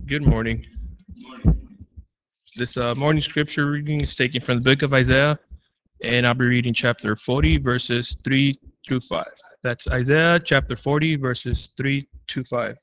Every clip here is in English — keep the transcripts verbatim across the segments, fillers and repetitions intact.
Good morning. This uh, morning scripture reading is taken from the book of Isaiah, and I'll be reading chapter forty, verses three through five. That's Isaiah chapter forty, verses three to five.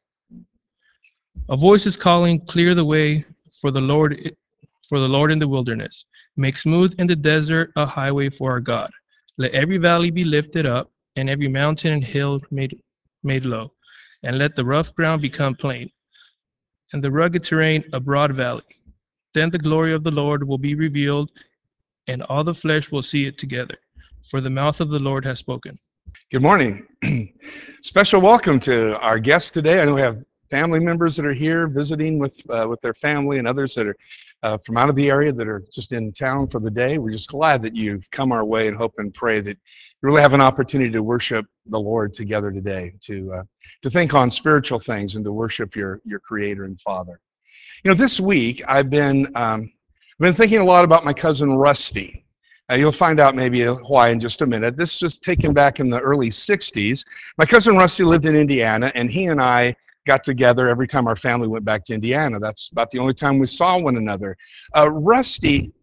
A voice is calling, "Clear the way for the Lord, for the Lord in the wilderness. Make smooth in the desert a highway for our God. Let every valley be lifted up, and every mountain and hill made made low, and let the rough ground become plain, and the rugged terrain a broad valley. Then the glory of the Lord will be revealed, and all the flesh will see it together, for the mouth of the Lord has spoken." Good morning. Special welcome to our guests today. I know we have family members that are here visiting with uh, with their family and others that are uh, from out of the area that are just in town for the day. We're just glad that you've come our way and hope and pray that you really have an opportunity to worship the Lord together today, to uh, to think on spiritual things and to worship your your Creator and Father. You know, this week I've been um, I've been thinking a lot about my cousin Rusty. Uh, you'll find out maybe why in just a minute. This was taken back in the early sixties. My cousin Rusty lived in Indiana, and he and I got together every time our family went back to Indiana. That's about the only time we saw one another. Uh, Rusty,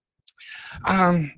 um,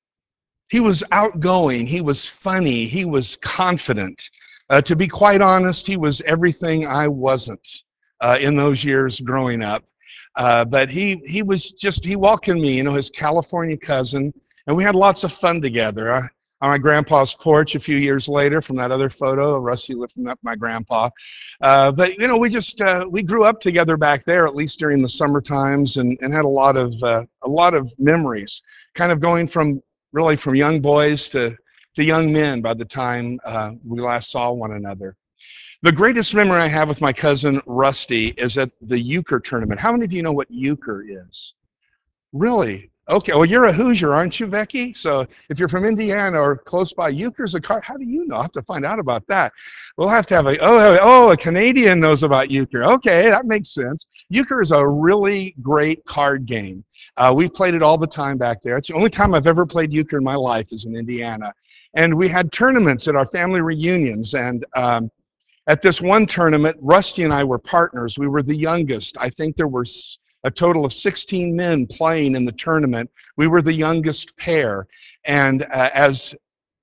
he was outgoing, he was funny, he was confident. Uh, to be quite honest, he was everything I wasn't uh, in those years growing up. Uh, but he, he was just, he welcomed me, you know, his California cousin, and we had lots of fun together. Uh, on my grandpa's porch a few years later from that other photo of Rusty lifting up my grandpa. Uh, but, you know, we just, uh, we grew up together back there, at least during the summer times, and, and had a lot of, uh, a lot of memories, kind of going from, really from young boys to, to young men by the time uh, we last saw one another. The greatest memory I have with my cousin Rusty is at the euchre tournament. How many of you know what euchre is? Really? Okay, well, you're a Hoosier, aren't you, Becky? So if you're from Indiana or close by, euchre's a card. How do you know? I'll have to find out about that. We'll have to have a, oh, oh, a Canadian knows about euchre. Okay, that makes sense. Euchre is a really great card game. Uh, we played it all the time back there. It's the only time I've ever played euchre in my life is in Indiana. And we had tournaments at our family reunions, and um, at this one tournament, Rusty and I were partners. We were the youngest. I think there were a total of sixteen men playing in the tournament. We were the youngest pair. And uh, as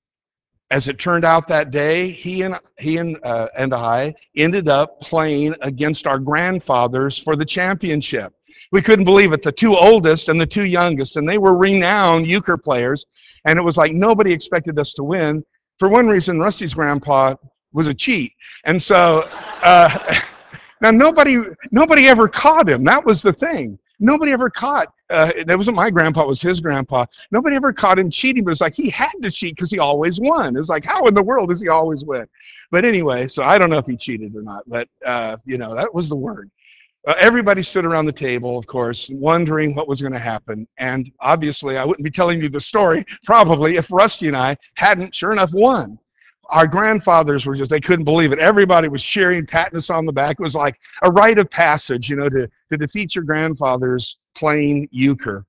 as it turned out that day, he and he and uh, and I ended up playing against our grandfathers for the championship. We couldn't believe it. The two oldest and the two youngest, and they were renowned euchre players. And it was like nobody expected us to win. For one reason, Rusty's grandpa was a cheat. And so, uh, now nobody nobody ever caught him. That was the thing. Nobody ever caught, uh, that wasn't my grandpa, it was his grandpa. Nobody ever caught him cheating, but it's like he had to cheat because he always won. It was like, how in the world does he always win? But anyway, so I don't know if he cheated or not, but, uh, you know, that was the word. Uh, everybody stood around the table, of course, wondering what was going to happen. And obviously, I wouldn't be telling you the story, probably, if Rusty and I hadn't, sure enough, won. Our grandfathers were just, they couldn't believe it. Everybody was cheering, patting us on the back. It was like a rite of passage, you know, to, to defeat your grandfathers playing euchre.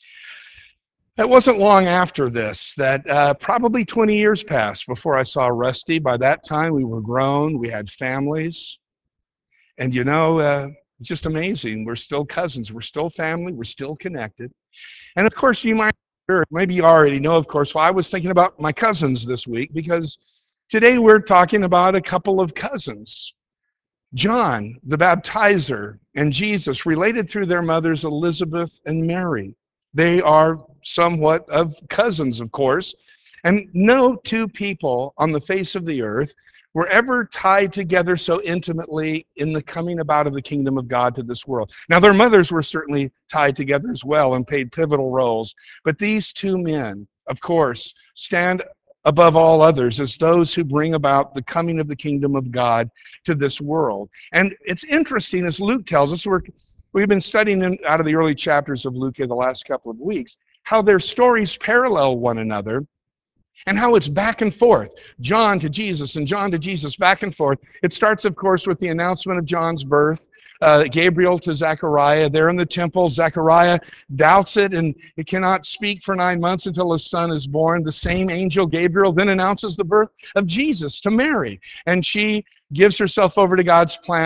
It wasn't long after this that uh, probably twenty years passed before I saw Rusty. By that time, we were grown. We had families. And, you know, uh, it's just amazing. We're still cousins. We're still family. We're still connected. And, of course, you might, or maybe you already know, of course, well, I was thinking about my cousins this week because today we're talking about a couple of cousins. John, the baptizer, and Jesus, related through their mothers Elizabeth and Mary. They are somewhat of cousins, of course. And no two people on the face of the earth were ever tied together so intimately in the coming about of the kingdom of God to this world. Now, their mothers were certainly tied together as well and played pivotal roles. But these two men, of course, stand above all others as those who bring about the coming of the kingdom of God to this world. And it's interesting, as Luke tells us, we're, we've been studying in, out of the early chapters of Luke in the last couple of weeks, how their stories parallel one another and how it's back and forth. John to Jesus and John to Jesus, back and forth. It starts, of course, with the announcement of John's birth. Uh, Gabriel to Zechariah. There in the temple, Zechariah doubts it and he cannot speak for nine months until his son is born. The same angel, Gabriel, then announces the birth of Jesus to Mary. And she gives herself over to God's plan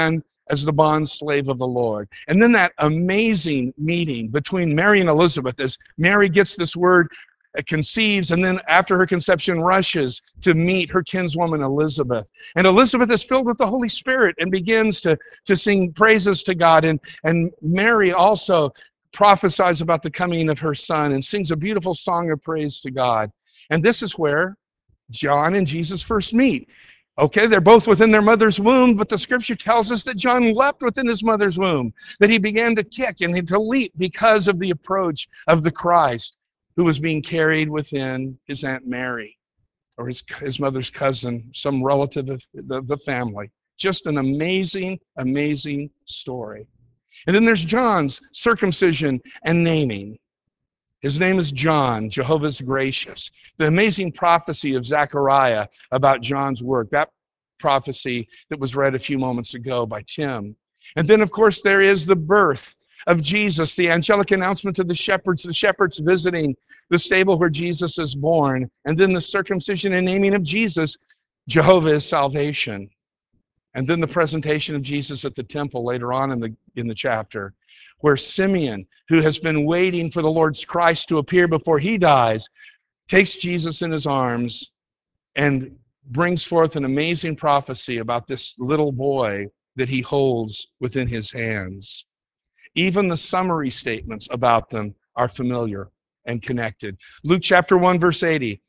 as the bond slave of the Lord. And then that amazing meeting between Mary and Elizabeth as Mary gets this word, uh, conceives, and then after her conception rushes to meet her kinswoman Elizabeth. And Elizabeth is filled with the Holy Spirit and begins to, to sing praises to God. And, and Mary also prophesies about the coming of her son and sings a beautiful song of praise to God. And this is where John and Jesus first meet. Okay, they're both within their mother's womb, but the scripture tells us that John leapt within his mother's womb, that he began to kick and to leap because of the approach of the Christ who was being carried within his Aunt Mary, or his, his mother's cousin, some relative of the, the family. Just an amazing, amazing story. And then there's John's circumcision and naming. His name is John, Jehovah's Gracious. The amazing prophecy of Zechariah about John's work, that prophecy that was read a few moments ago by Tim. And then, of course, there is the birth of Jesus, the angelic announcement to the shepherds, the shepherds visiting the stable where Jesus is born, and then the circumcision and naming of Jesus, Jehovah is salvation. And then the presentation of Jesus at the temple later on in the, in the chapter, where Simeon, who has been waiting for the Lord's Christ to appear before he dies, takes Jesus in his arms and brings forth an amazing prophecy about this little boy that he holds within his hands. Even the summary statements about them are familiar and connected. Luke chapter one, verse eighty,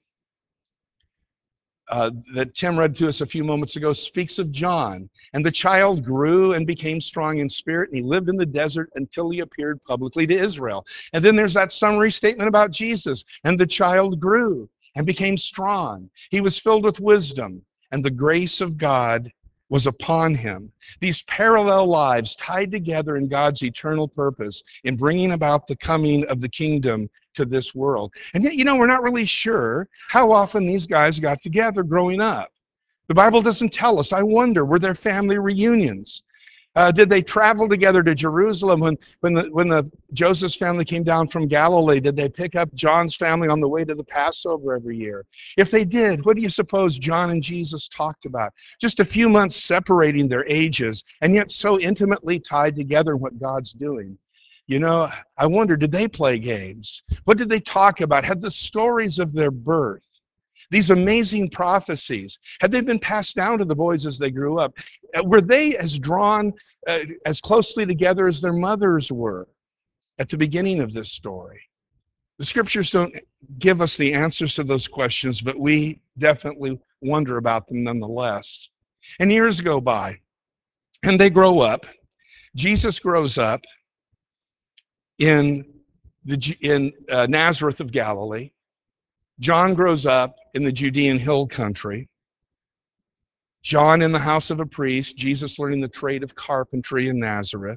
uh, that Tim read to us a few moments ago, speaks of John. And the child grew and became strong in spirit, and he lived in the desert until he appeared publicly to Israel. And then there's that summary statement about Jesus. And the child grew and became strong. He was filled with wisdom, and the grace of God was upon him. These parallel lives tied together in God's eternal purpose in bringing about the coming of the kingdom to this world. And yet, you know, we're not really sure how often these guys got together growing up. The Bible doesn't tell us. I wonder, were there family reunions? Uh, did they travel together to Jerusalem when, when, the, when the Joseph's family came down from Galilee? Did they pick up John's family on the way to the Passover every year? If they did, what do you suppose John and Jesus talked about? Just a few months separating their ages, and yet so intimately tied together in what God's doing. You know, I wonder, did they play games? What did they talk about? Had the stories of their birth, these amazing prophecies, had they been passed down to the boys as they grew up? Were they as drawn uh, as closely together as their mothers were at the beginning of this story? The scriptures don't give us the answers to those questions, but we definitely wonder about them nonetheless. And years go by, and they grow up. Jesus grows up in, the, in uh, Nazareth of Galilee. John grows up in the Judean hill country. John in the house of a priest, Jesus learning the trade of carpentry in Nazareth.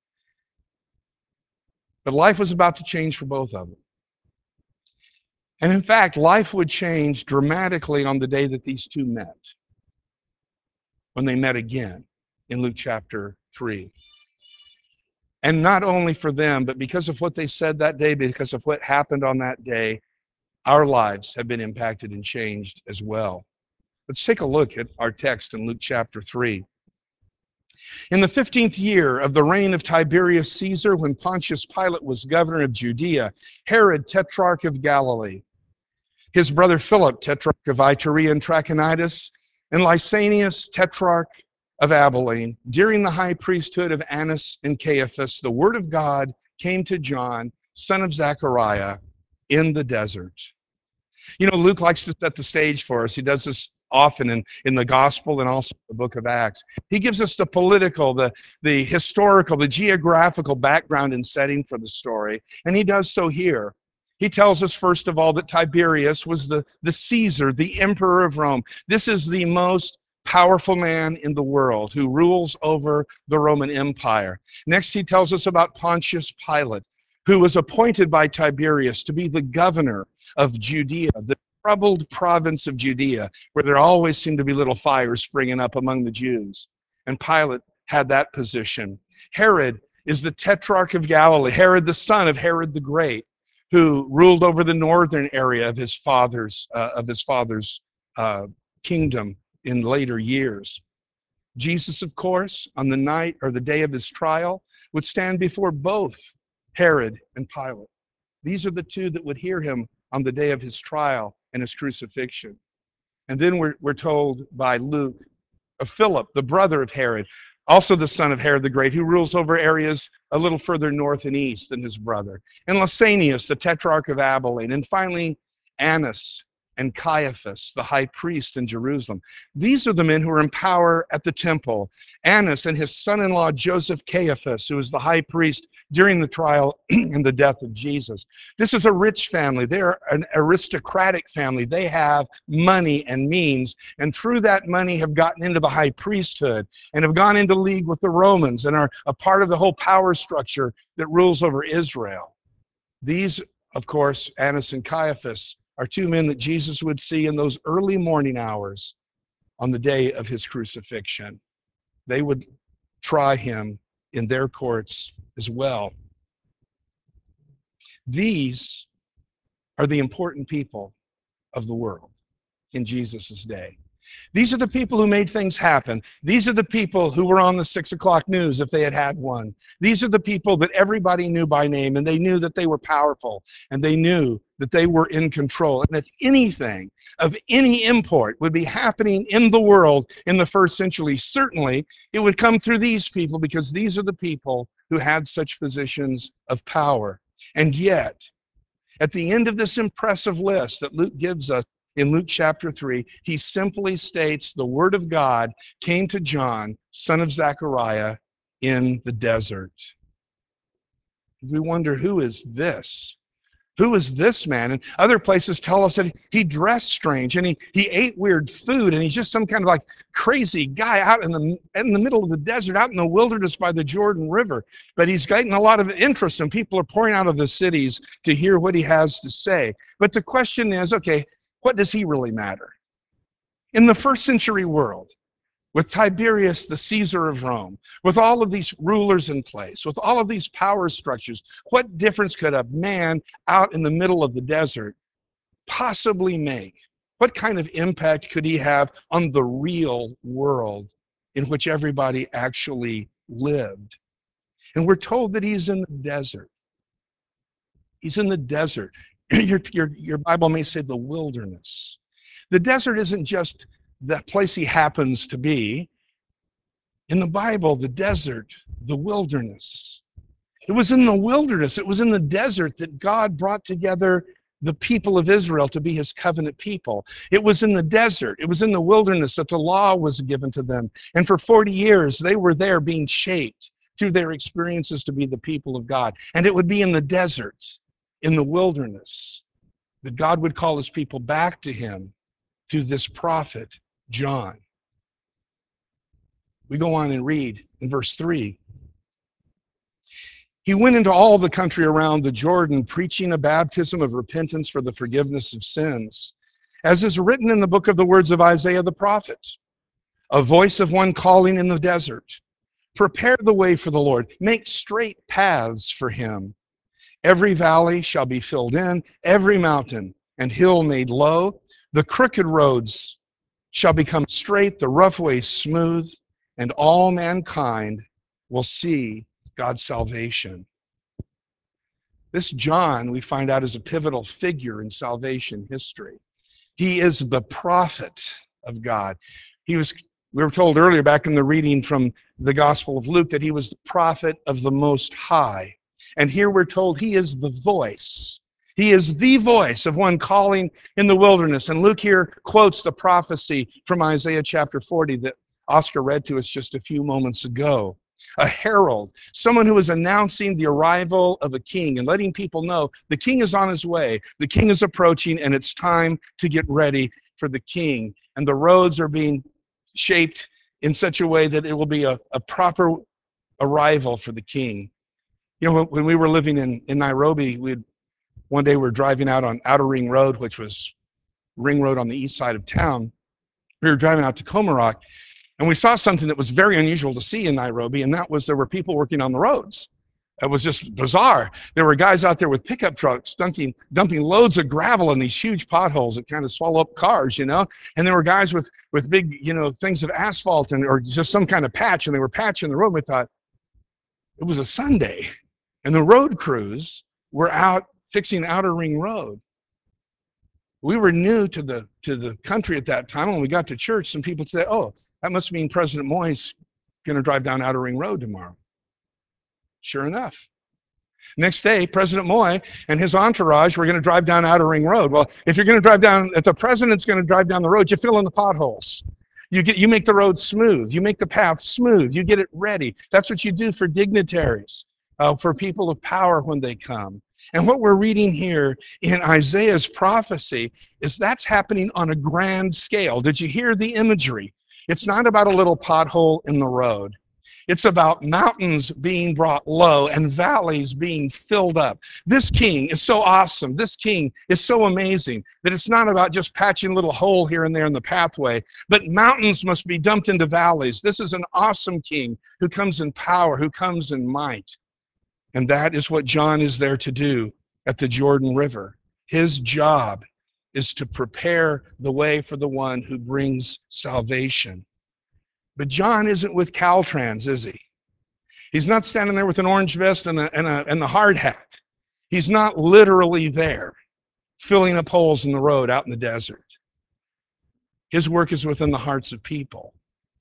But life was about to change for both of them. And in fact, life would change dramatically on the day that these two met, when they met again in Luke chapter three. And not only for them, but because of what they said that day, because of what happened on that day, our lives have been impacted and changed as well. Let's take a look at our text in Luke chapter three. In the fifteenth year of the reign of Tiberius Caesar, when Pontius Pilate was governor of Judea, Herod, tetrarch of Galilee, his brother Philip, tetrarch of Iturea and Trachonitis, and Lysanias, tetrarch of Abilene, during the high priesthood of Annas and Caiaphas, the word of God came to John, son of Zechariah, in the desert. You know, Luke likes to set the stage for us. He does this often in, in the Gospel and also the book of Acts. He gives us the political, the, the historical, the geographical background and setting for the story, and he does so here. He tells us, first of all, that Tiberius was the, the Caesar, the emperor of Rome. This is the most powerful man in the world who rules over the Roman Empire. Next, he tells us about Pontius Pilate, who was appointed by Tiberius to be the governor of Judea, the troubled province of Judea, where there always seemed to be little fires springing up among the Jews. And Pilate had that position. Herod is the tetrarch of Galilee, Herod the son of Herod the Great, who ruled over the northern area of his father's, uh, of his father's uh, kingdom in later years. Jesus, of course, on the night or the day of his trial, would stand before both Herod and Pilate. These are the two that would hear him on the day of his trial and his crucifixion. And then we're, we're told by Luke of Philip, the brother of Herod, also the son of Herod the Great, who rules over areas a little further north and east than his brother. And Lysanias, the tetrarch of Abilene. And finally, Annas and Caiaphas, the high priest in Jerusalem. These are the men who were in power at the temple. Annas and his son-in-law Joseph Caiaphas, who was the high priest during the trial and the death of Jesus. This is a rich family. They're an aristocratic family. They have money and means, and through that money have gotten into the high priesthood and have gone into league with the Romans and are a part of the whole power structure that rules over Israel. These, of course, Annas and Caiaphas, are two men that Jesus would see in those early morning hours on the day of his crucifixion. They would try him in their courts as well. These are the important people of the world in Jesus' day. These are the people who made things happen. These are the people who were on the six o'clock news if they had had one. These are the people that everybody knew by name, and they knew that they were powerful, and they knew that they were in control. And if anything of any import would be happening in the world in the first century, certainly it would come through these people, because these are the people who had such positions of power. And yet, at the end of this impressive list that Luke gives us, in Luke chapter three, he simply states the word of God came to John, son of Zechariah, in the desert. We wonder, who is this? Who is this man? And other places tell us that he dressed strange and he, he ate weird food, and he's just some kind of like crazy guy out in the, in the middle of the desert, out in the wilderness by the Jordan River. But he's getting a lot of interest, and people are pouring out of the cities to hear what he has to say. But the question is, okay, what does he really matter? In the first century world, with Tiberius, the Caesar of Rome, with all of these rulers in place, with all of these power structures, what difference could a man out in the middle of the desert possibly make? What kind of impact could he have on the real world in which everybody actually lived? And we're told that he's in the desert. He's in the desert. Your, your, your Bible may say the wilderness. The desert isn't just the place he happens to be. In the Bible, the desert, the wilderness. It was in the wilderness, it was in the desert that God brought together the people of Israel to be his covenant people. It was in the desert, it was in the wilderness that the law was given to them. And for forty years, they were there being shaped through their experiences to be the people of God. And it would be in the desert, in the wilderness, that God would call his people back to him through this prophet, John. We go on and read in verse three. He went into all the country around the Jordan, preaching a baptism of repentance for the forgiveness of sins, as is written in the book of the words of Isaiah the prophet, a voice of one calling in the desert, prepare the way for the Lord, make straight paths for him. Every valley shall be filled in, every mountain and hill made low. The crooked roads shall become straight, the rough ways smooth, and all mankind will see God's salvation. This John, we find out, is a pivotal figure in salvation history. He is the prophet of God. He was, we were told earlier back in the reading from the Gospel of Luke, that he was the prophet of the Most High. And here we're told he is the voice. He is the voice of one calling in the wilderness. And Luke here quotes the prophecy from Isaiah chapter forty that Oscar read to us just a few moments ago. A herald, someone who is announcing the arrival of a king and letting people know the king is on his way, the king is approaching, and it's time to get ready for the king. And the roads are being shaped in such a way that it will be a, a proper arrival for the king. You know, when, when we were living in, in Nairobi, we'd, one day we were driving out on Outer Ring Road, which was Ring Road on the east side of town. We were driving out to Komarok, and we saw something that was very unusual to see in Nairobi, and that was there were people working on the roads. It was just bizarre. There were guys out there with pickup trucks dumping, dumping loads of gravel in these huge potholes that kind of swallow up cars, you know. And there were guys with, with big, you know, things of asphalt and or just some kind of patch, and they were patching the road. We thought it was a Sunday, and the road crews were out fixing Outer Ring Road. We were new to the to the country at that time. When we got to church, some people said, "Oh, that must mean President Moy's going to drive down Outer Ring Road tomorrow." Sure enough. Next day, President Moy and his entourage were going to drive down Outer Ring Road. Well, if you're going to drive down, if the president's going to drive down the road, you fill in the potholes. You get, you make the road smooth. You make the path smooth. You get it ready. That's what you do for dignitaries, uh, for people of power when they come. And what we're reading here in Isaiah's prophecy is that's happening on a grand scale. Did you hear the imagery? It's not about a little pothole in the road. It's about mountains being brought low and valleys being filled up. This king is so awesome. This king is so amazing that it's not about just patching a little hole here and there in the pathway, but mountains must be dumped into valleys. This is an awesome king who comes in power, who comes in might. And that is what John is there to do at the Jordan River. His job is to prepare the way for the one who brings salvation. But John isn't with Caltrans, is he? He's not standing there with an orange vest and, a, and, a, and the hard hat. He's not literally there, filling up holes in the road out in the desert. His work is within the hearts of people.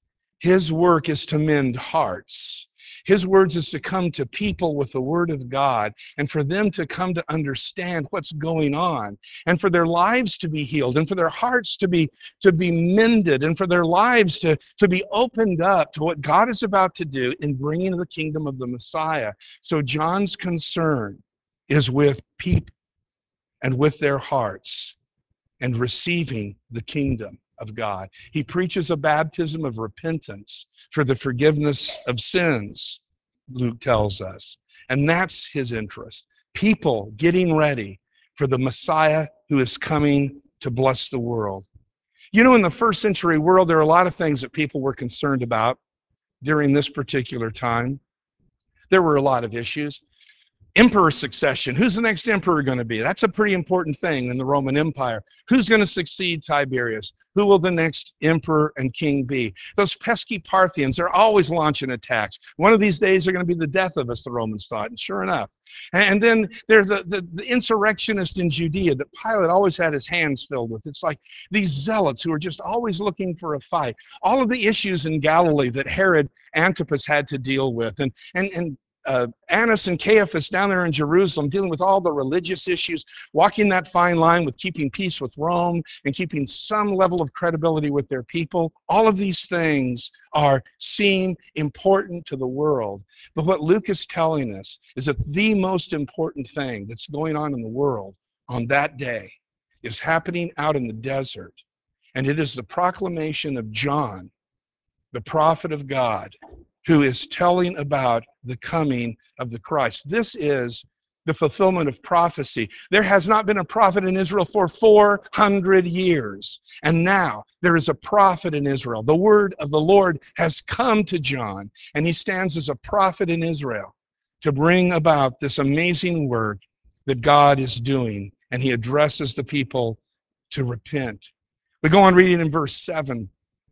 His work is to mend hearts. His words is to come to people with the Word of God and for them to come to understand what's going on and for their lives to be healed and for their hearts to be, to be mended and for their lives to, to be opened up to what God is about to do in bringing the kingdom of the Messiah. So John's concern is with people and with their hearts and receiving the kingdom of God. He preaches a baptism of repentance for the forgiveness of sins, Luke tells us. And that's his interest. People getting ready for the Messiah who is coming to bless the world. You know, in the first century world, there are a lot of things that people were concerned about during this particular time. There were a lot of issues. Emperor succession. Who's the next emperor going to be? That's a pretty important thing in the Roman Empire. Who's going to succeed Tiberius? Who will the next emperor and king be? Those pesky Parthians, they're always launching attacks. One of these days, they're going to be the death of us, the Romans thought, and sure enough. And then there's the, the, the insurrectionists in Judea that Pilate always had his hands filled with. It's like these zealots who are just always looking for a fight. All of the issues in Galilee that Herod Antipas had to deal with. And, and, and Uh, Annas and Caiaphas down there in Jerusalem dealing with all the religious issues, walking that fine line with keeping peace with Rome and keeping some level of credibility with their people. All of these things are seen important to the world. But what Luke is telling us is that the most important thing that's going on in the world on that day is happening out in the desert. And it is the proclamation of John, the prophet of God, who is telling about the coming of the Christ. This is the fulfillment of prophecy. There has not been a prophet in Israel for four hundred years. And now there is a prophet in Israel. The word of the Lord has come to John, and he stands as a prophet in Israel to bring about this amazing work that God is doing. And he addresses the people to repent. We go on reading in verse seven.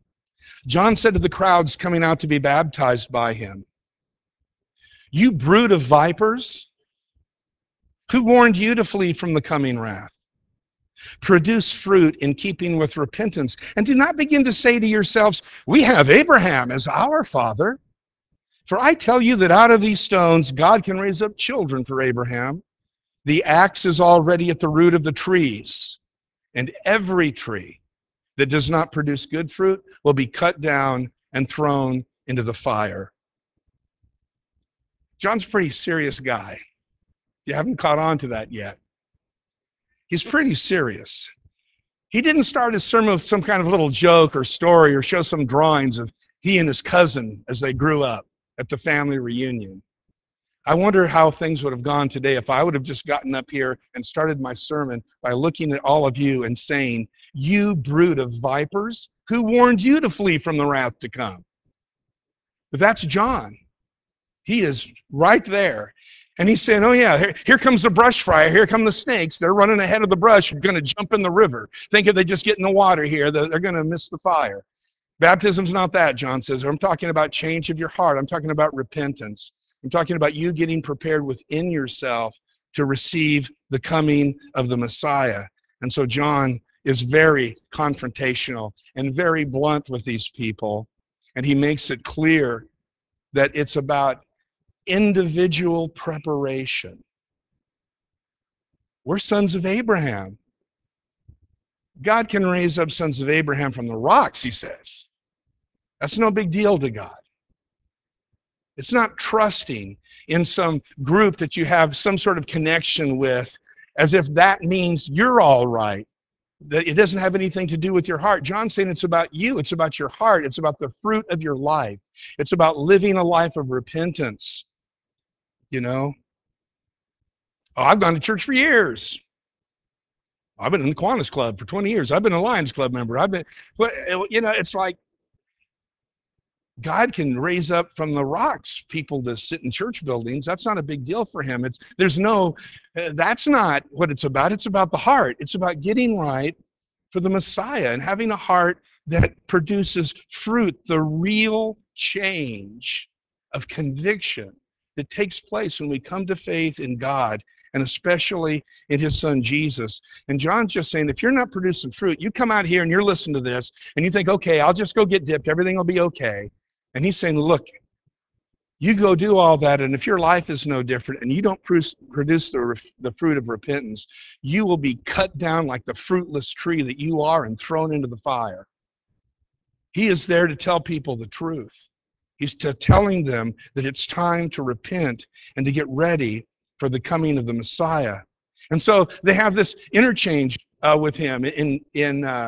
John said to the crowds coming out to be baptized by him, "You brood of vipers, who warned you to flee from the coming wrath? Produce fruit in keeping with repentance, and do not begin to say to yourselves, 'We have Abraham as our father.' For I tell you that out of these stones God can raise up children for Abraham. The axe is already at the root of the trees, and every tree that does not produce good fruit will be cut down and thrown into the fire." John's a pretty serious guy. You haven't caught on to that yet. He's pretty serious. He didn't start his sermon with some kind of little joke or story or show some drawings of he and his cousin as they grew up at the family reunion. I wonder how things would have gone today if I would have just gotten up here and started my sermon by looking at all of you and saying, "You brood of vipers, who warned you to flee from the wrath to come?" But that's John. He is right there. And he's saying, oh yeah, here, here comes the brush fire, here come the snakes. They're running ahead of the brush, going to jump in the river. Think if they just get in the water here, they're, they're going to miss the fire. Baptism's not that, John says. I'm talking about change of your heart. I'm talking about repentance. I'm talking about you getting prepared within yourself to receive the coming of the Messiah. And so John is very confrontational and very blunt with these people. And he makes it clear that it's about individual preparation. We're sons of Abraham. God can raise up sons of Abraham from the rocks, he says. That's no big deal to God. It's not trusting in some group that you have some sort of connection with as if that means you're all right. That it doesn't have anything to do with your heart. John's saying it's about you. It's about your heart. It's about the fruit of your life. It's about living a life of repentance. You know? Oh, I've gone to church for years. I've been in the Kiwanis Club for twenty years. I've been a Lions Club member. I've been, you know, it's like God can raise up from the rocks people to sit in church buildings. That's not a big deal for him. It's there's no, uh, that's not what it's about. It's about the heart. It's about getting right for the Messiah and having a heart that produces fruit, the real change of conviction that takes place when we come to faith in God and especially in his son Jesus. And John's just saying, if you're not producing fruit, you come out here and you're listening to this and you think, okay, I'll just go get dipped. Everything will be okay. And he's saying, look, you go do all that, and if your life is no different and you don't produce the, the fruit of repentance, you will be cut down like the fruitless tree that you are and thrown into the fire. He is there to tell people the truth. He's to telling them that it's time to repent and to get ready for the coming of the Messiah. And so they have this interchange uh, with him in, in, uh,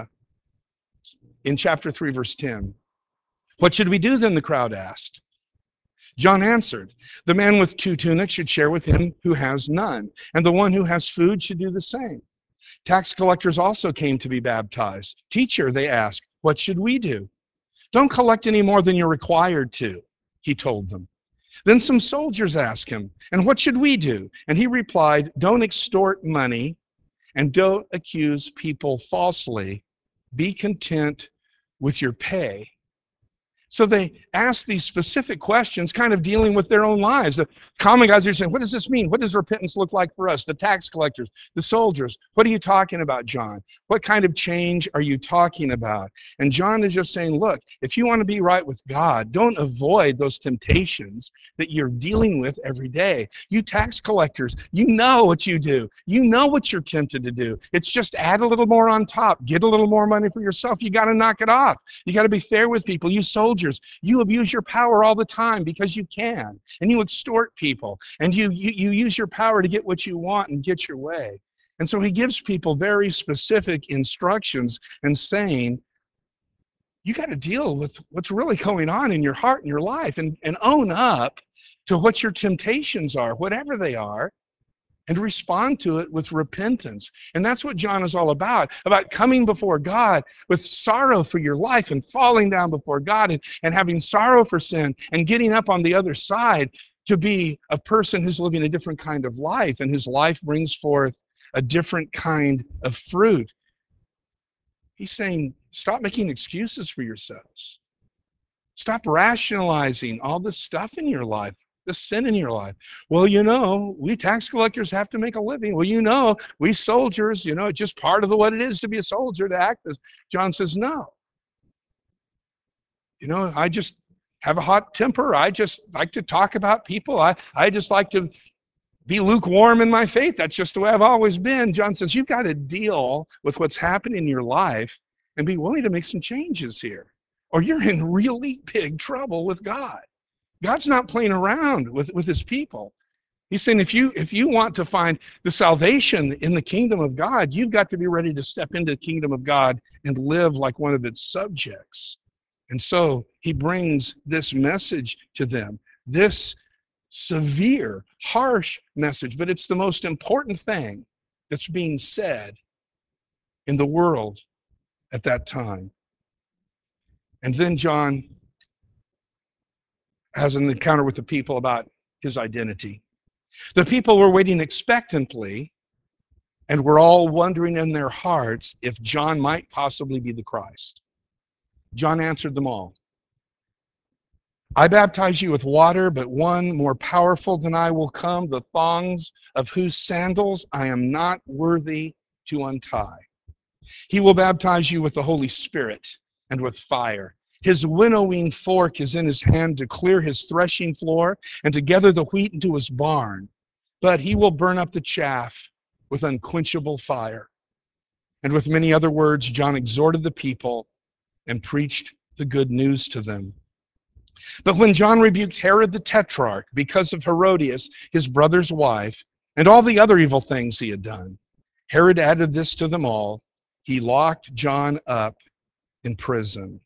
in chapter three, verse ten. What should we do then, the crowd asked. John answered, the man with two tunics should share with him who has none, and the one who has food should do the same. Tax collectors also came to be baptized. Teacher, they asked, what should we do? Don't collect any more than you're required to, he told them. Then some soldiers asked him, and what should we do? And he replied, don't extort money and don't accuse people falsely. Be content with your pay. So they ask these specific questions, kind of dealing with their own lives. The common guys are saying, what does this mean? What does repentance look like for us? The tax collectors, the soldiers. What are you talking about, John? What kind of change are you talking about? And John is just saying, look, if you want to be right with God, don't avoid those temptations that you're dealing with every day. You tax collectors, you know what you do. You know what you're tempted to do. It's just add a little more on top. Get a little more money for yourself. You got to knock it off. You got to be fair with people. You soldiers, you abuse your power all the time because you can, and you extort people, and you, you, you use your power to get what you want and get your way. And so he gives people very specific instructions and saying, you got to deal with what's really going on in your heart and your life and, and own up to what your temptations are, whatever they are, and respond to it with repentance. And that's what John is all about, about coming before God with sorrow for your life and falling down before God and, and having sorrow for sin and getting up on the other side to be a person who's living a different kind of life and whose life brings forth a different kind of fruit. He's saying, stop making excuses for yourselves. Stop rationalizing all this stuff in your life. The sin in your life. Well, you know, we tax collectors have to make a living. Well, you know, we soldiers, you know, it's just part of the, what it is to be a soldier, to act as. John says, no. You know, I just have a hot temper. I just like to talk about people. I, I just like to be lukewarm in my faith. That's just the way I've always been. John says, you've got to deal with what's happening in your life and be willing to make some changes here, or you're in really big trouble with God. God's not playing around with, with his people. He's saying if you if you want to find the salvation in the kingdom of God, you've got to be ready to step into the kingdom of God and live like one of its subjects. And so he brings this message to them, this severe, harsh message, but it's the most important thing that's being said in the world at that time. And then John has an encounter with the people about his identity. The people were waiting expectantly and were all wondering in their hearts if John might possibly be the Christ. John answered them all. I baptize you with water, but one more powerful than I will come, the thongs of whose sandals I am not worthy to untie. He will baptize you with the Holy Spirit and with fire. His winnowing fork is in his hand to clear his threshing floor and to gather the wheat into his barn. But he will burn up the chaff with unquenchable fire. And with many other words, John exhorted the people and preached the good news to them. But when John rebuked Herod the Tetrarch because of Herodias, his brother's wife, and all the other evil things he had done, Herod added this to them all. He locked John up in prison.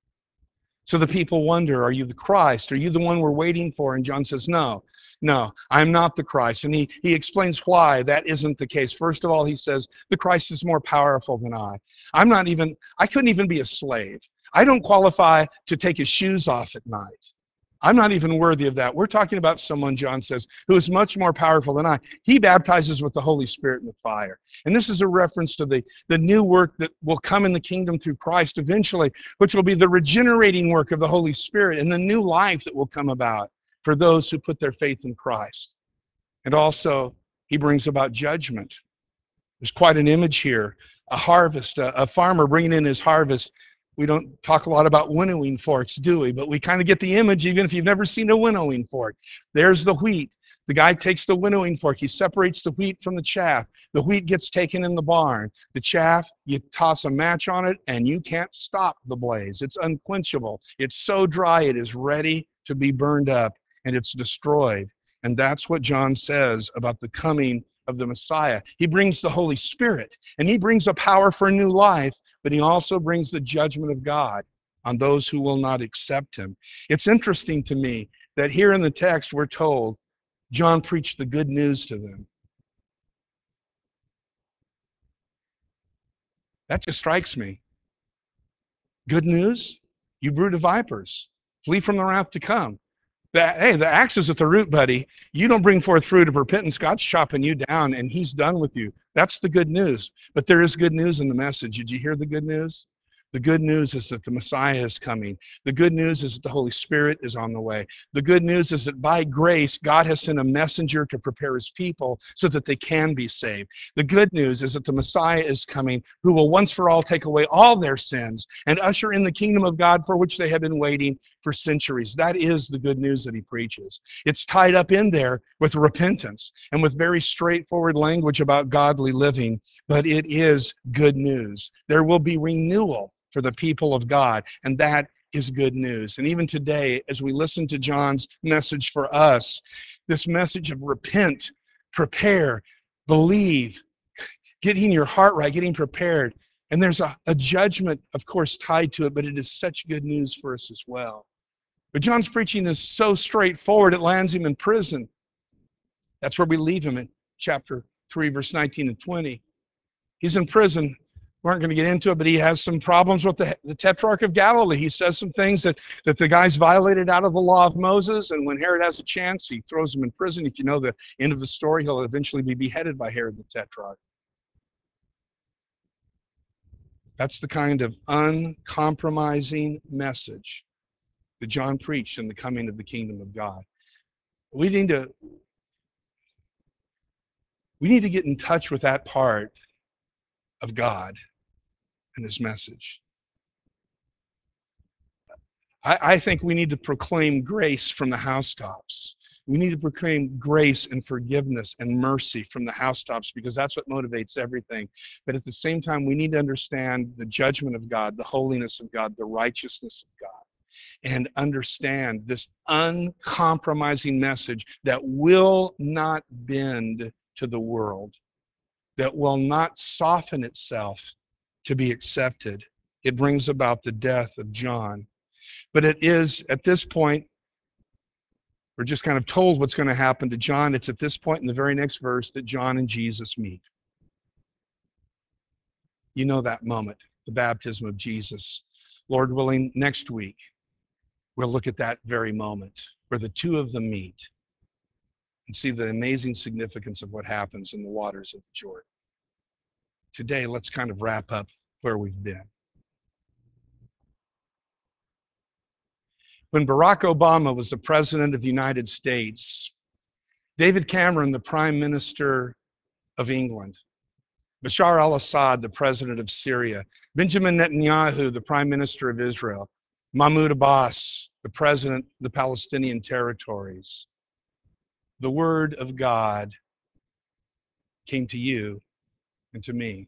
So the people wonder, are you the Christ? Are you the one we're waiting for? And John says, no, no, I'm not the Christ. And he, he explains why that isn't the case. First of all, he says, the Christ is more powerful than I. I'm not even, I couldn't even be a slave. I don't qualify to take his shoes off at night. I'm not even worthy of that. We're talking about someone, John says, who is much more powerful than I. He baptizes with the Holy Spirit and with fire. And this is a reference to the, the new work that will come in the kingdom through Christ eventually, which will be the regenerating work of the Holy Spirit and the new life that will come about for those who put their faith in Christ. And also, he brings about judgment. There's quite an image here. A harvest, a, a farmer bringing in his harvest. We don't talk a lot about winnowing forks, do we? But we kind of get the image, even if you've never seen a winnowing fork. There's the wheat. The guy takes the winnowing fork. He separates the wheat from the chaff. The wheat gets taken in the barn. The chaff, you toss a match on it, and you can't stop the blaze. It's unquenchable. It's so dry, it is ready to be burned up, and it's destroyed. And that's what John says about the coming of the Messiah. He brings the Holy Spirit, and he brings a power for a new life, but he also brings the judgment of God on those who will not accept him. It's interesting to me that here in the text we're told John preached the good news to them. That just strikes me. Good news? You brood of vipers, flee from the wrath to come. That, hey, the axe is at the root, buddy. You don't bring forth fruit of repentance, God's chopping you down, and he's done with you. That's the good news. But there is good news in the message. Did you hear the good news? The good news is that the Messiah is coming. The good news is that the Holy Spirit is on the way. The good news is that by grace, God has sent a messenger to prepare his people so that they can be saved. The good news is that the Messiah is coming, who will once for all take away all their sins and usher in the kingdom of God for which they have been waiting for centuries. That is the good news that he preaches. It's tied up in there with repentance and with very straightforward language about godly living, but it is good news. There will be renewal for the people of God, and that is good news. And even today, as we listen to John's message for us, this message of repent, prepare, believe, getting your heart right, getting prepared, and there's a, a judgment, of course, tied to it, but it is such good news for us as well. But John's preaching is so straightforward, it lands him in prison. That's where we leave him in chapter three, verse nineteen and twenty. He's in prison. We aren't going to get into it, but he has some problems with the, the Tetrarch of Galilee. He says some things that, that the guy's violated out of the law of Moses, and when Herod has a chance, he throws him in prison. If you know the end of the story, he'll eventually be beheaded by Herod the Tetrarch. That's the kind of uncompromising message that John preached in the coming of the kingdom of God. We need to, we need to get in touch with that part of God and his message. I, I think we need to proclaim grace from the housetops. We need to proclaim grace and forgiveness and mercy from the housetops because that's what motivates everything. But at the same time, we need to understand the judgment of God, the holiness of God, the righteousness of God, and understand this uncompromising message that will not bend to the world, that will not soften itself to be accepted. It brings about the death of John. But it is, at this point, we're just kind of told what's going to happen to John. It's at this point in the very next verse that John and Jesus meet. You know that moment, the baptism of Jesus. Lord willing, next week, we'll look at that very moment where the two of them meet. and see the amazing significance of what happens in the waters of the Jordan. Today, let's kind of wrap up where we've been. When Barack Obama was the President of the United States, David Cameron, the Prime Minister of England, Bashar al-Assad, the President of Syria, Benjamin Netanyahu, the Prime Minister of Israel, Mahmoud Abbas, the President of the Palestinian territories, the Word of God came to you and to me.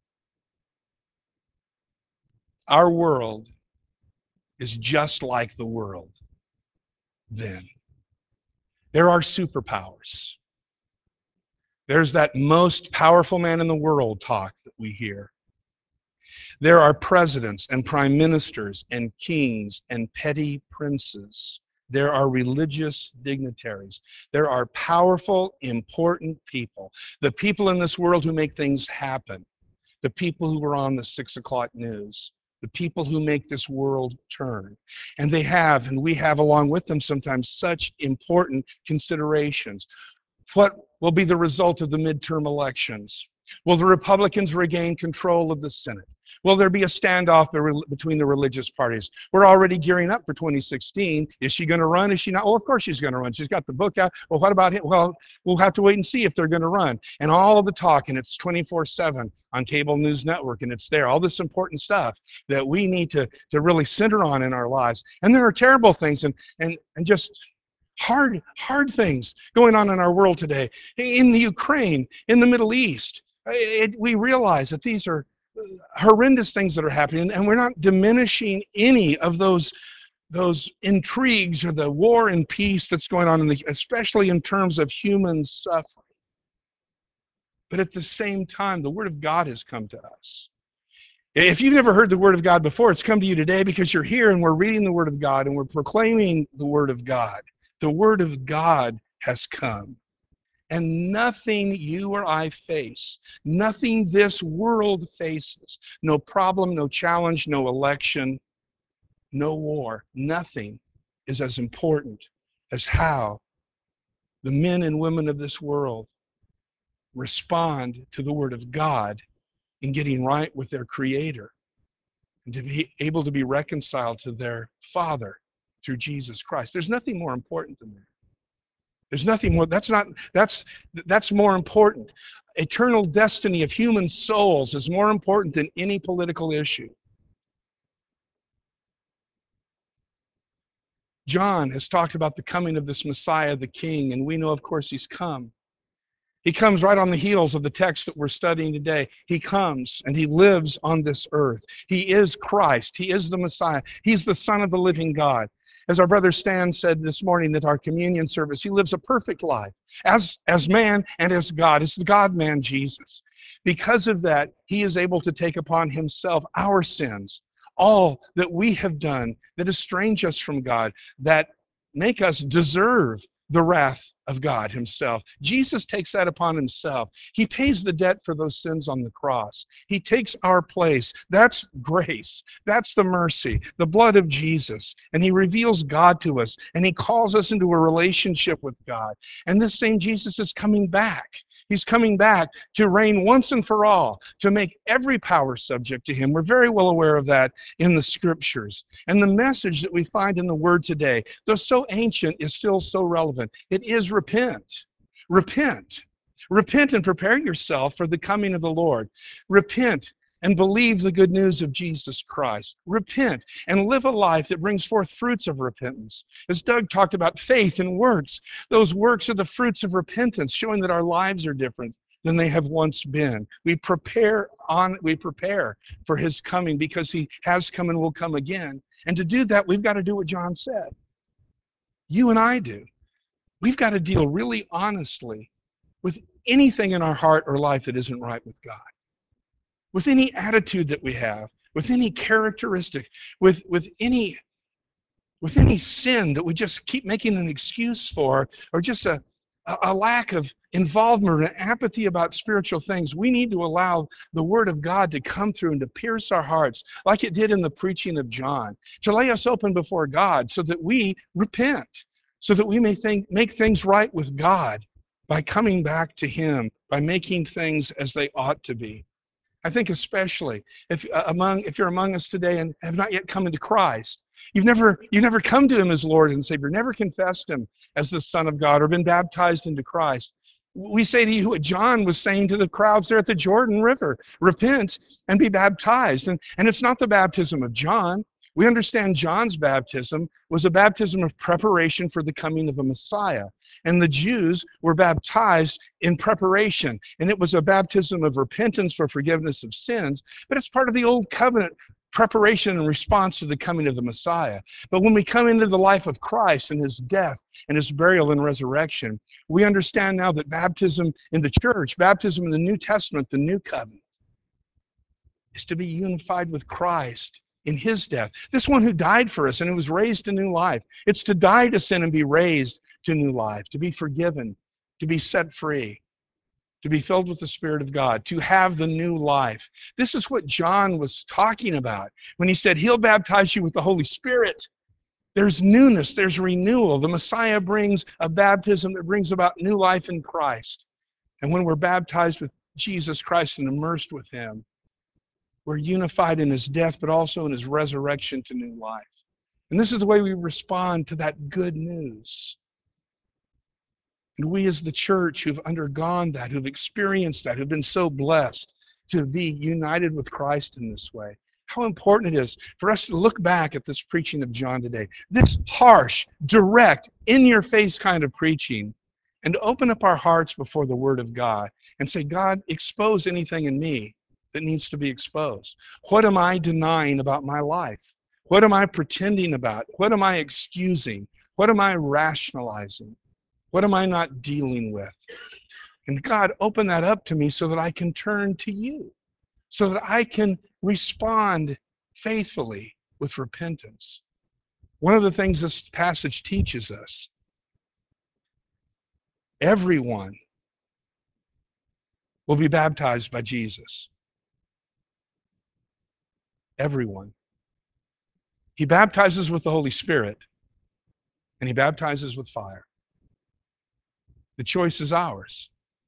Our world is just like the world then. There are superpowers. There's that most powerful man in the world talk that we hear. There are presidents and prime ministers and kings and petty princes. There are religious dignitaries. There are powerful, important people. The people in this world who make things happen. The people who are on the six o'clock news. The people who make this world turn. And they have, and we have along with them sometimes, such important considerations. What will be the result of the midterm elections? Will the Republicans regain control of the Senate? Will there be a standoff between the religious parties? We're already gearing up for twenty sixteen. Is she going to run? Is she not? Well, of course she's going to run. She's got the book out. Well, what about him? Well, we'll have to wait and see if they're going to run. And all of the talk, and it's twenty-four seven on cable news network, and it's there. All this important stuff that we need to, to really center on in our lives. And there are terrible things and, and, and just hard, hard things going on in our world today. In the Ukraine, in the Middle East, it, we realize that these are horrendous things that are happening, and we're not diminishing any of those those intrigues or the war and peace that's going on, in the, especially in terms of human suffering. But at the same time, the Word of God has come to us. If you've never heard the Word of God before, it's come to you today because you're here and we're reading the Word of God and we're proclaiming the Word of God. The Word of God has come. And nothing you or I face, nothing this world faces, no problem, no challenge, no election, no war, nothing is as important as how the men and women of this world respond to the Word of God in getting right with their Creator and to be able to be reconciled to their Father through Jesus Christ. There's nothing more important than that. There's nothing more, that's not, that's, that's more important. Eternal destiny of human souls is more important than any political issue. John has talked about the coming of this Messiah, the King, and we know, of course, he's come. He comes right on the heels of the text that we're studying today. He comes and he lives on this earth. He is Christ. He is the Messiah. He's the Son of the living God. As our brother Stan said this morning at our communion service, he lives a perfect life as, as man and as God. It's the God-man Jesus. Because of that, he is able to take upon himself our sins, all that we have done that estrange us from God, that make us deserve the wrath of God himself. Jesus takes that upon himself. He pays the debt for those sins on the cross. He takes our place. That's grace. That's the mercy, the blood of Jesus. And he reveals God to us, and he calls us into a relationship with God. And this same Jesus is coming back. He's coming back to reign once and for all, to make every power subject to him. We're very well aware of that in the Scriptures. And the message that we find in the Word today, though so ancient, is still so relevant. It is repent. Repent. Repent and prepare yourself for the coming of the Lord. Repent and believe the good news of Jesus Christ. Repent and live a life that brings forth fruits of repentance. As Doug talked about faith and works, those works are the fruits of repentance, showing that our lives are different than they have once been. We prepare on we prepare for his coming because he has come and will come again. And to do that, we've got to do what John said. You and I do. We've got to deal really honestly with anything in our heart or life that isn't right with God. With any attitude that we have, with any characteristic, with, with any with any sin that we just keep making an excuse for, or just a, a lack of involvement or apathy about spiritual things, we need to allow the Word of God to come through and to pierce our hearts, like it did in the preaching of John, to lay us open before God so that we repent, so that we may think, make things right with God by coming back to Him, by making things as they ought to be. I think especially if uh, among if you're among us today and have not yet come into Christ, you've never you've never come to Him as Lord and Savior, never confessed Him as the Son of God or been baptized into Christ. We say to you what John was saying to the crowds there at the Jordan River: repent and be baptized. And, and it's not the baptism of John. We understand John's baptism was a baptism of preparation for the coming of the Messiah. And the Jews were baptized in preparation. And it was a baptism of repentance for forgiveness of sins, but it's part of the Old Covenant preparation and response to the coming of the Messiah. But when we come into the life of Christ and His death and His burial and resurrection, we understand now that baptism in the church, baptism in the New Testament, the New Covenant, is to be unified with Christ in His death. This one who died for us and who was raised to new life. It's to die to sin and be raised to new life, to be forgiven, to be set free, to be filled with the Spirit of God, to have the new life. This is what John was talking about when he said He'll baptize you with the Holy Spirit. There's newness, there's renewal. The Messiah brings a baptism that brings about new life in Christ. And when we're baptized with Jesus Christ and immersed with Him, we're unified in His death, but also in His resurrection to new life. And this is the way we respond to that good news. And we as the church who've undergone that, who've experienced that, who've been so blessed to be united with Christ in this way, how important it is for us to look back at this preaching of John today, this harsh, direct, in-your-face kind of preaching, and to open up our hearts before the Word of God and say, God, expose anything in me that needs to be exposed. What am I denying about my life? What am I pretending about? What am I excusing? What am I rationalizing? What am I not dealing with? And God, open that up to me so that I can turn to You, so that I can respond faithfully with repentance. One of the things this passage teaches us, everyone will be baptized by Jesus. Everyone. He baptizes with the Holy Spirit, and He baptizes with fire. The choice is ours.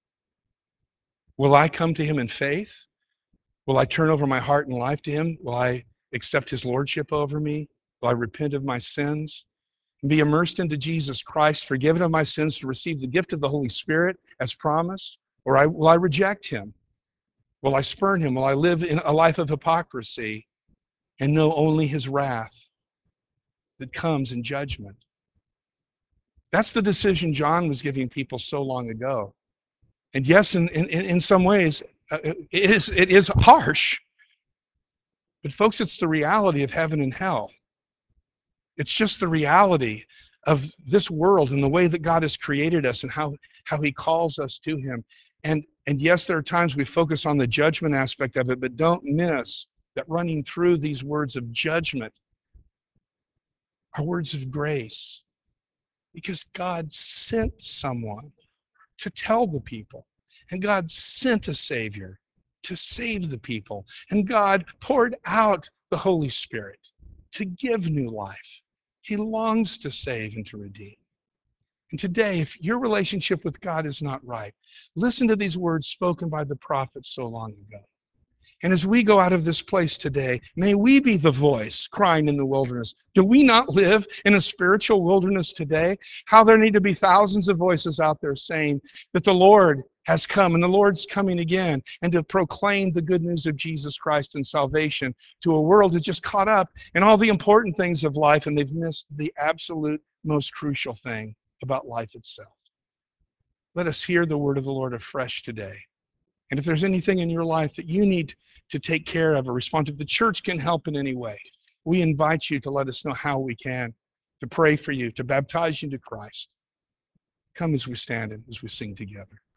Will I come to Him in faith? Will I turn over my heart and life to Him? Will I accept His lordship over me? Will I repent of my sins and be immersed into Jesus Christ, forgiven of my sins, to receive the gift of the Holy Spirit as promised? Or I, will I reject Him? Will I spurn Him? Will I live in a life of hypocrisy and know only His wrath that comes in judgment? That's the decision John was giving people so long ago. And yes, in, in, in some ways, uh, it is, it is harsh. But folks, it's the reality of heaven and hell. It's just the reality of this world and the way that God has created us and how, how He calls us to Him. And, and yes, there are times we focus on the judgment aspect of it, but don't miss that running through these words of judgment are words of grace. Because God sent someone to tell the people. And God sent a Savior to save the people. And God poured out the Holy Spirit to give new life. He longs to save and to redeem. And today, if your relationship with God is not right, listen to these words spoken by the prophets so long ago. And as we go out of this place today, may we be the voice crying in the wilderness. Do we not live in a spiritual wilderness today? How there need to be thousands of voices out there saying that the Lord has come and the Lord's coming again, and to proclaim the good news of Jesus Christ and salvation to a world that's just caught up in all the important things of life, and they've missed the absolute most crucial thing about life itself. Let us hear the word of the Lord afresh today. And if there's anything in your life that you need to take care of or respond to, if the church can help in any way, we invite you to let us know how we can, to pray for you, to baptize you into Christ. Come as we stand and as we sing together.